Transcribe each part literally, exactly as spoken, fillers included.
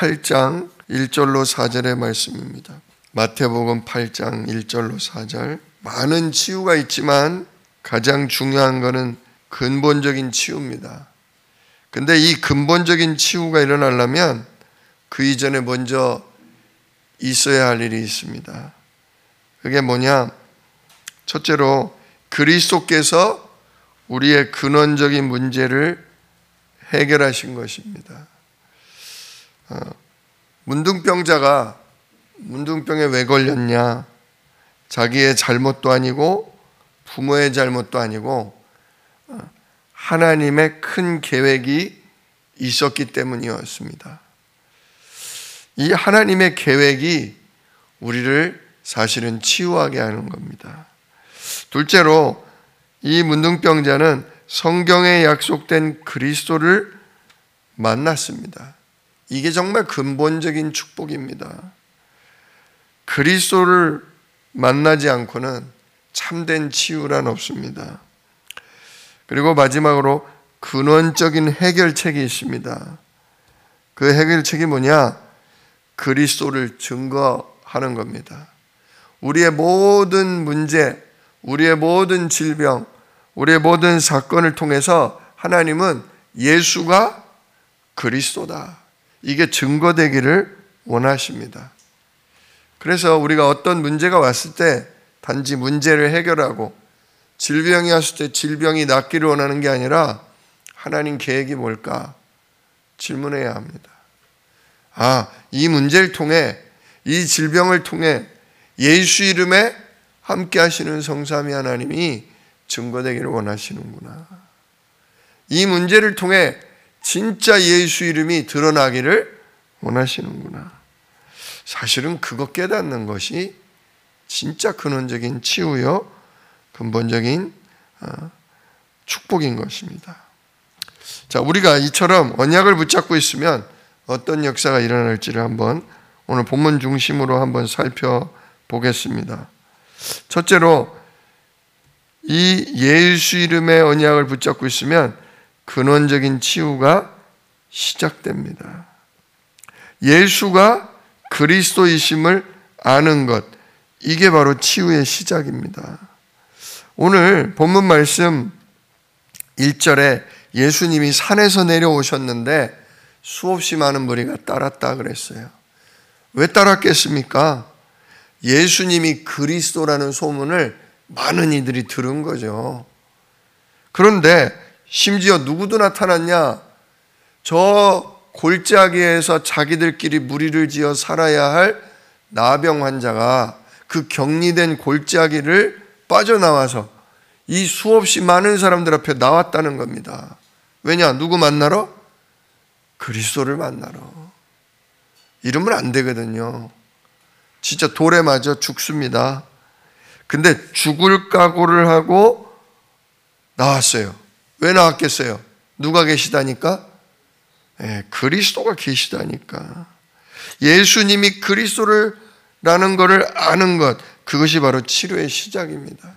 팔 장 일 절로 사 절의 말씀입니다. 마태복음 팔 장 일 절로 사 절. 많은 치유가 있지만 가장 중요한 것은 근본적인 치유입니다. 근데 이 근본적인 치유가 일어나려면 그 이전에 먼저 있어야 할 일이 있습니다. 그게 뭐냐? 첫째로 그리스도께서 우리의 근원적인 문제를 해결하신 것입니다. 어, 문둥병자가 문둥병에 왜 걸렸냐? 자기의 잘못도 아니고 부모의 잘못도 아니고 하나님의 큰 계획이 있었기 때문이었습니다. 이 하나님의 계획이 우리를 사실은 치유하게 하는 겁니다. 둘째로 이 문둥병자는 성경에 약속된 그리스도를 만났습니다. 이게 정말 근본적인 축복입니다. 그리스도를 만나지 않고는 참된 치유란 없습니다. 그리고 마지막으로 근원적인 해결책이 있습니다. 그 해결책이 뭐냐? 그리스도를 증거하는 겁니다. 우리의 모든 문제, 우리의 모든 질병, 우리의 모든 사건을 통해서 하나님은 예수가 그리스도다, 이게 증거되기를 원하십니다. 그래서 우리가 어떤 문제가 왔을 때 단지 문제를 해결하고 질병이 왔을 때 질병이 낫기를 원하는 게 아니라 하나님 계획이 뭘까 질문해야 합니다. 아, 이 문제를 통해, 이 질병을 통해 예수 이름에 함께 하시는 성삼위 하나님이 증거되기를 원하시는구나. 이 문제를 통해 진짜 예수 이름이 드러나기를 원하시는구나. 사실은 그거 깨닫는 것이 진짜 근원적인 치유요, 근본적인 축복인 것입니다. 자, 우리가 이처럼 언약을 붙잡고 있으면 어떤 역사가 일어날지를 한번 오늘 본문 중심으로 한번 살펴보겠습니다. 첫째로 이 예수 이름의 언약을 붙잡고 있으면 근원적인 치유가 시작됩니다. 예수가 그리스도이심을 아는 것, 이게 바로 치유의 시작입니다. 오늘 본문 말씀 일 절에 예수님이 산에서 내려오셨는데 수없이 많은 무리가 따랐다 그랬어요. 왜 따랐겠습니까? 예수님이 그리스도라는 소문을 많은 이들이 들은 거죠. 그런데 심지어 누구도 나타났냐? 저 골짜기에서 자기들끼리 무리를 지어 살아야 할 나병 환자가 그 격리된 골짜기를 빠져나와서 이 수없이 많은 사람들 앞에 나왔다는 겁니다. 왜냐? 누구 만나러? 그리스도를 만나러. 이러면 안 되거든요. 진짜 돌에 맞아 죽습니다. 근데 죽을 각오를 하고 나왔어요. 왜 나왔겠어요? 누가 계시다니까? 네, 그리스도가 계시다니까. 예수님이 그리스도라는 것을 아는 것, 그것이 바로 치료의 시작입니다.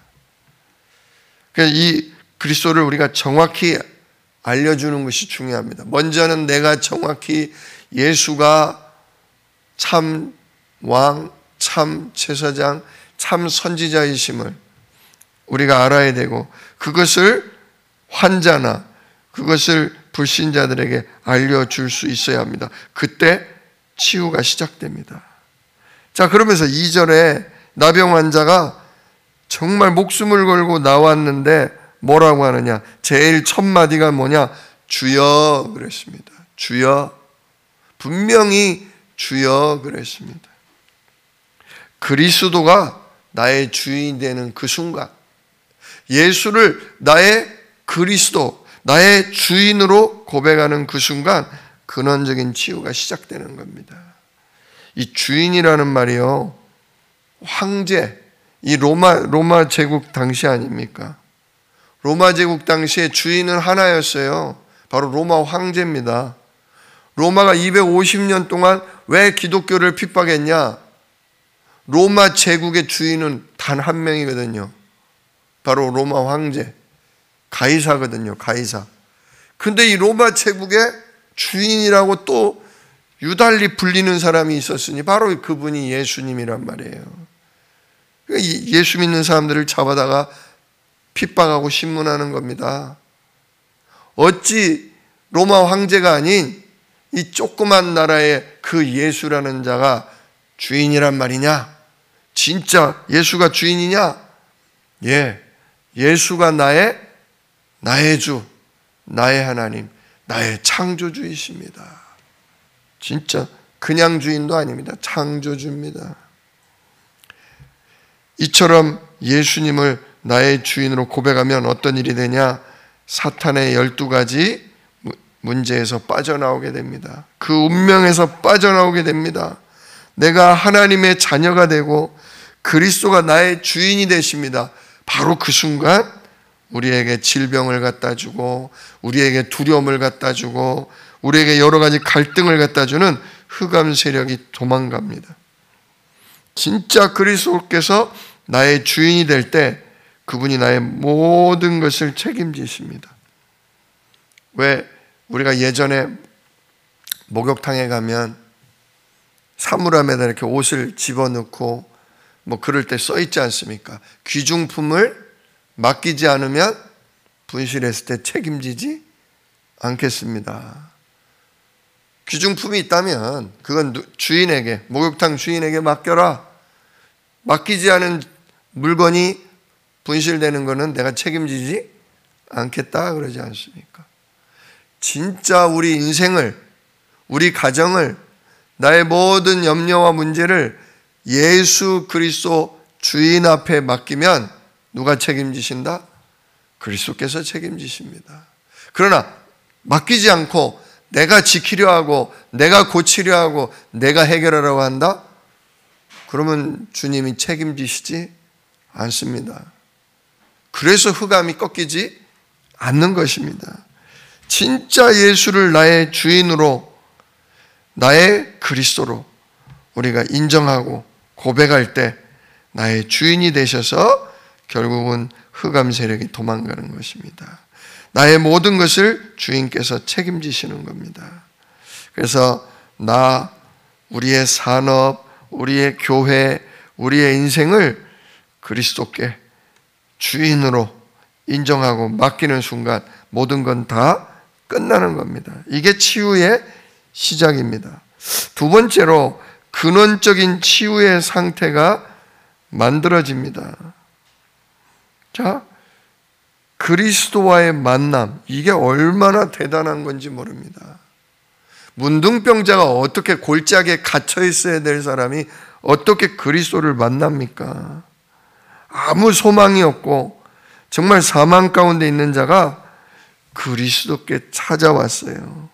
이 그리스도를 우리가 정확히 알려주는 것이 중요합니다. 먼저는 내가 정확히 예수가 참 왕, 참 제사장, 참 선지자이심을 우리가 알아야 되고, 그것을 환자나 그것을 불신자들에게 알려줄 수 있어야 합니다. 그때 치유가 시작됩니다. 자, 그러면서 이 절에 나병 환자가 정말 목숨을 걸고 나왔는데 뭐라고 하느냐? 제일 첫 마디가 뭐냐? 주여 그랬습니다. 주여. 분명히 주여 그랬습니다. 그리스도가 나의 주인이 되는 그 순간, 예수를 나의 그리스도, 나의 주인으로 고백하는 그 순간 근원적인 치유가 시작되는 겁니다. 이 주인이라는 말이요, 황제, 이 로마, 로마 제국 당시 아닙니까? 로마 제국 당시에 주인은 하나였어요. 바로 로마 황제입니다. 로마가 이백오십 년 동안 왜 기독교를 핍박했냐? 로마 제국의 주인은 단 한 명이거든요. 바로 로마 황제, 가이사거든요. 가이사. 근데 이 로마 제국의 주인이라고 또 유달리 불리는 사람이 있었으니 바로 그분이 예수님이란 말이에요. 예수 믿는 사람들을 잡아다가 핍박하고 신문하는 겁니다. 어찌 로마 황제가 아닌 이 조그만 나라의 그 예수라는 자가 주인이란 말이냐? 진짜 예수가 주인이냐? 예, 예수가 나의 나의 주, 나의 하나님, 나의 창조주이십니다. 진짜 그냥 주인도 아닙니다. 창조주입니다. 이처럼 예수님을 나의 주인으로 고백하면 어떤 일이 되냐? 사탄의 열두 가지 문제에서 빠져나오게 됩니다. 그 운명에서 빠져나오게 됩니다. 내가 하나님의 자녀가 되고 그리스도가 나의 주인이 되십니다. 바로 그 순간 우리에게 질병을 갖다 주고 우리에게 두려움을 갖다 주고 우리에게 여러 가지 갈등을 갖다 주는 흑암 세력이 도망갑니다. 진짜 그리스도께서 나의 주인이 될 때 그분이 나의 모든 것을 책임지십니다. 왜 우리가 예전에 목욕탕에 가면 사물함에다 이렇게 옷을 집어넣고 뭐 그럴 때 써 있지 않습니까? 귀중품을 맡기지 않으면 분실했을 때 책임지지 않겠습니다. 귀중품이 있다면 그건 주인에게, 목욕탕 주인에게 맡겨라. 맡기지 않은 물건이 분실되는 것은 내가 책임지지 않겠다 그러지 않습니까? 진짜 우리 인생을, 우리 가정을, 나의 모든 염려와 문제를 예수 그리스도 주인 앞에 맡기면 누가 책임지신다? 그리스도께서 책임지십니다. 그러나 맡기지 않고 내가 지키려 하고 내가 고치려 하고 내가 해결하려고 한다? 그러면 주님이 책임지시지 않습니다. 그래서 흑암이 꺾이지 않는 것입니다. 진짜 예수를 나의 주인으로, 나의 그리스도로 우리가 인정하고 고백할 때 나의 주인이 되셔서 결국은 흑암 세력이 도망가는 것입니다. 나의 모든 것을 주인께서 책임지시는 겁니다. 그래서 나, 우리의 산업, 우리의 교회, 우리의 인생을 그리스도께 주인으로 인정하고 맡기는 순간 모든 건 다 끝나는 겁니다. 이게 치유의 시작입니다. 두 번째로 근원적인 치유의 상태가 만들어집니다. 자, 그리스도와의 만남, 이게 얼마나 대단한 건지 모릅니다. 문둥병자가 어떻게 골짜기에 갇혀 있어야 될 사람이 어떻게 그리스도를 만납니까? 아무 소망이 없고 정말 사망 가운데 있는 자가 그리스도께 찾아왔어요.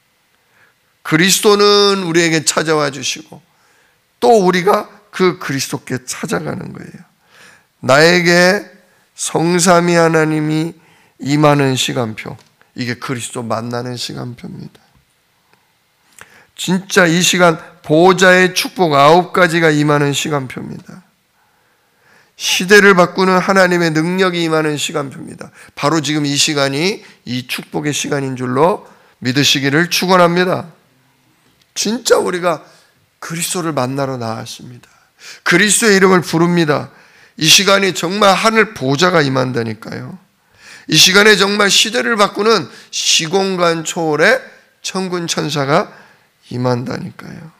그리스도는 우리에게 찾아와 주시고 또 우리가 그 그리스도께 찾아가는 거예요. 나에게 성삼위 하나님이 임하는 시간표, 이게 그리스도 만나는 시간표입니다. 진짜 이 시간 보호자의 축복 아홉 가지가 임하는 시간표입니다. 시대를 바꾸는 하나님의 능력이 임하는 시간표입니다. 바로 지금 이 시간이 이 축복의 시간인 줄로 믿으시기를 축원합니다. 진짜 우리가 그리스도를 만나러 나왔습니다. 그리스도의 이름을 부릅니다. 이 시간이 정말 하늘 보좌가 임한다니까요. 이 시간에 정말 시대를 바꾸는 시공간 초월의 천군 천사가 임한다니까요.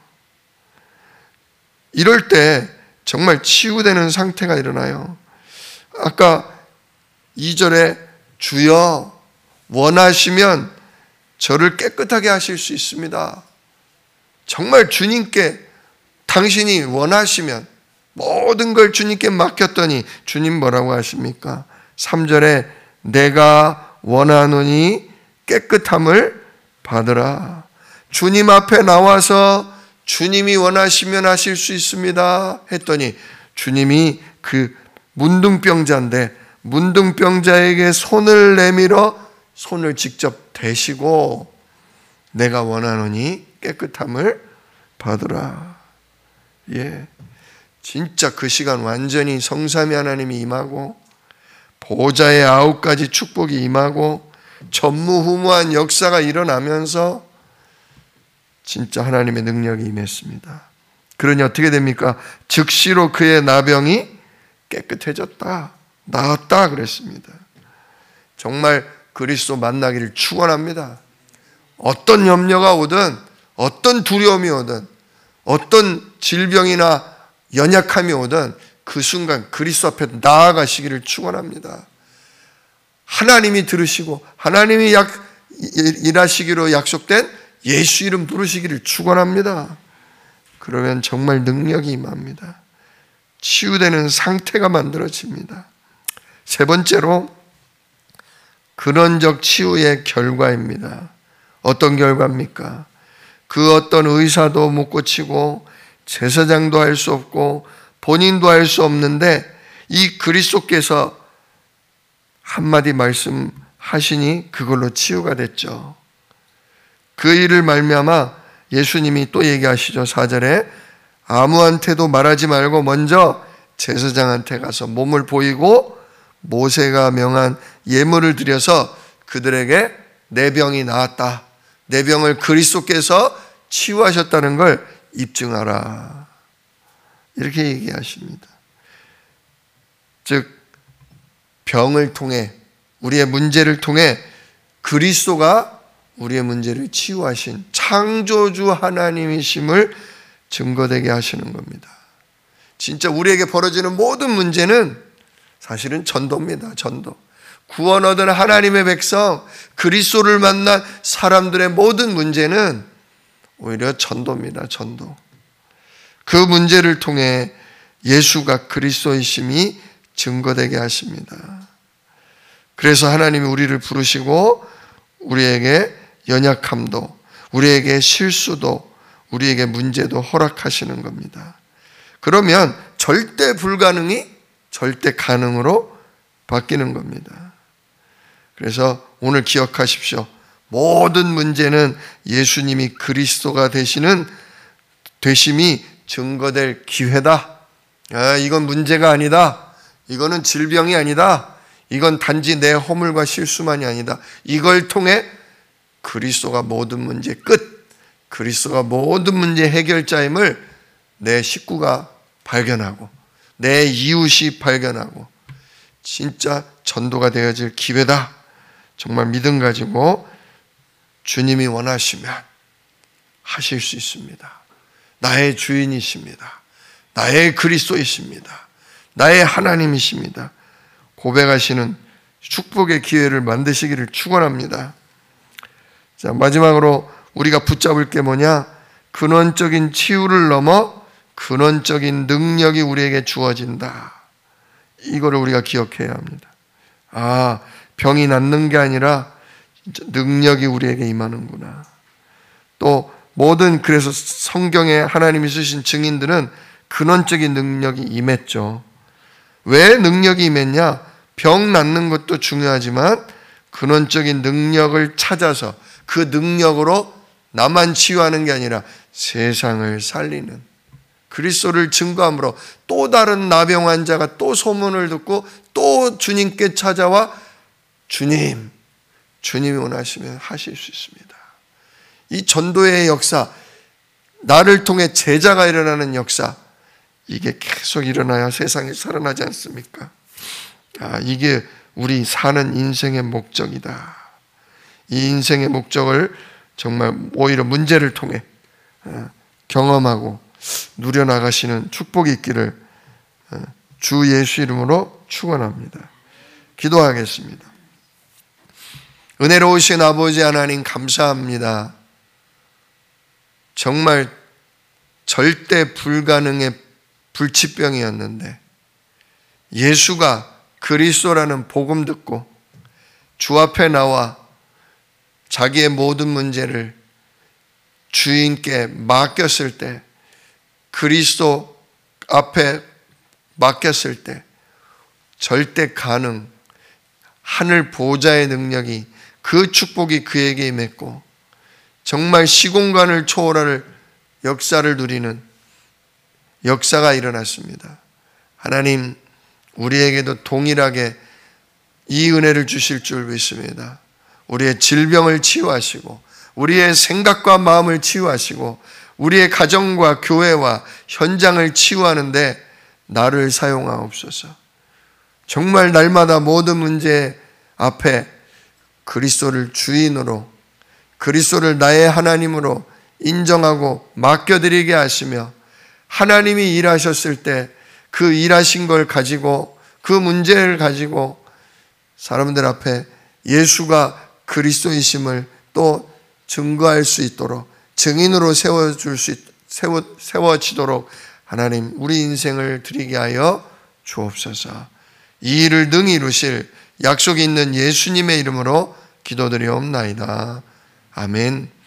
이럴 때 정말 치유되는 상태가 일어나요. 아까 이 절에 주여 원하시면 저를 깨끗하게 하실 수 있습니다. 정말 주님께 당신이 원하시면 모든 걸 주님께 맡겼더니 주님 뭐라고 하십니까? 삼 절에 내가 원하노니 깨끗함을 받으라. 주님 앞에 나와서 주님이 원하시면 하실 수 있습니다 했더니 주님이 그 문둥병자인데 문둥병자에게 손을 내밀어 손을 직접 대시고 내가 원하노니 깨끗함을 받으라. 예, 진짜 그 시간 완전히 성삼위 하나님이 임하고 보호자의 아홉 가지 축복이 임하고 전무후무한 역사가 일어나면서 진짜 하나님의 능력이 임했습니다. 그러니 어떻게 됩니까? 즉시로 그의 나병이 깨끗해졌다, 나았다 그랬습니다. 정말 그리스도 만나기를 축원합니다. 어떤 염려가 오든, 어떤 두려움이 오든, 어떤 질병이나 연약함이 오든 그 순간 그리스도 앞에 나아가시기를 축원합니다. 하나님이 들으시고 하나님이 약, 일하시기로 약속된 예수 이름 부르시기를 축원합니다. 그러면 정말 능력이 임합니다. 치유되는 상태가 만들어집니다. 세 번째로 근원적 치유의 결과입니다. 어떤 결과입니까? 그 어떤 의사도 못 고치고 제사장도 할 수 없고 본인도 할 수 없는데 이 그리스도께서 한마디 말씀하시니 그걸로 치유가 됐죠. 그 일을 말미암아 예수님이 또 얘기하시죠. 사 절에 아무한테도 말하지 말고 먼저 제사장한테 가서 몸을 보이고 모세가 명한 예물을 드려서 그들에게 내 병이 나았다, 내 병을 그리스도께서 치유하셨다는 걸 입증하라, 이렇게 얘기하십니다. 즉 병을 통해, 우리의 문제를 통해 그리스도가 우리의 문제를 치유하신 창조주 하나님이심을 증거되게 하시는 겁니다. 진짜 우리에게 벌어지는 모든 문제는 사실은 전도입니다. 전도. 구원 얻은 하나님의 백성, 그리스도를 만난 사람들의 모든 문제는 오히려 전도입니다. 전도. 그 문제를 통해 예수가 그리스도이심이 증거되게 하십니다. 그래서 하나님이 우리를 부르시고 우리에게 연약함도, 우리에게 실수도, 우리에게 문제도 허락하시는 겁니다. 그러면 절대 불가능이 절대 가능으로 바뀌는 겁니다. 그래서 오늘 기억하십시오. 모든 문제는 예수님이 그리스도가 되시는 되심이 증거될 기회다. 아, 이건 문제가 아니다. 이거는 질병이 아니다. 이건 단지 내 허물과 실수만이 아니다. 이걸 통해 그리스도가 모든 문제 끝, 그리스도가 모든 문제 해결자임을 내 식구가 발견하고 내 이웃이 발견하고 진짜 전도가 되어질 기회다. 정말 믿음 가지고 주님이 원하시면 하실 수 있습니다. 나의 주인이십니다. 나의 그리스도이십니다. 나의 하나님이십니다. 고백하시는 축복의 기회를 만드시기를 축원합니다. 자, 마지막으로 우리가 붙잡을 게 뭐냐? 근원적인 치유를 넘어 근원적인 능력이 우리에게 주어진다. 이거를 우리가 기억해야 합니다. 아, 병이 낫는 게 아니라 진짜 능력이 우리에게 임하는구나. 또 모든, 그래서 성경에 하나님이 쓰신 증인들은 근원적인 능력이 임했죠. 왜 능력이 임했냐? 병 낫는 것도 중요하지만 근원적인 능력을 찾아서 그 능력으로 나만 치유하는 게 아니라 세상을 살리는, 그리스도를 증거함으로 또 다른 나병 환자가 또 소문을 듣고 또 주님께 찾아와 주님, 주님이 원하시면 하실 수 있습니다. 이 전도의 역사, 나를 통해 제자가 일어나는 역사, 이게 계속 일어나야 세상이 살아나지 않습니까? 아, 이게 우리 사는 인생의 목적이다. 이 인생의 목적을 정말 오히려 문제를 통해 경험하고 누려나가시는 축복이 있기를 주 예수 이름으로 축원합니다. 기도하겠습니다. 은혜로우신 아버지 하나님 감사합니다. 정말 절대 불가능의 불치병이었는데 예수가 그리스도라는 복음 듣고 주 앞에 나와 자기의 모든 문제를 주인께 맡겼을 때, 그리스도 앞에 맡겼을 때 절대 가능, 하늘 보좌의 능력이, 그 축복이 그에게 임했고 정말 시공간을 초월할 역사를 누리는 역사가 일어났습니다. 하나님, 우리에게도 동일하게 이 은혜를 주실 줄 믿습니다. 우리의 질병을 치유하시고 우리의 생각과 마음을 치유하시고 우리의 가정과 교회와 현장을 치유하는데 나를 사용하옵소서. 정말 날마다 모든 문제 앞에 그리스도를 주인으로, 그리스도를 나의 하나님으로 인정하고 맡겨드리게 하시며, 하나님이 일하셨을 때 그 일하신 걸 가지고, 그 문제를 가지고 사람들 앞에 예수가 그리스도이심을 또 증거할 수 있도록, 증인으로 세워줄 수, 세워, 세워지도록 하나님 우리 인생을 드리게 하여 주옵소서. 이 일을 능히 이루실 약속이 있는 예수님의 이름으로 기도드리옵나이다. 아멘.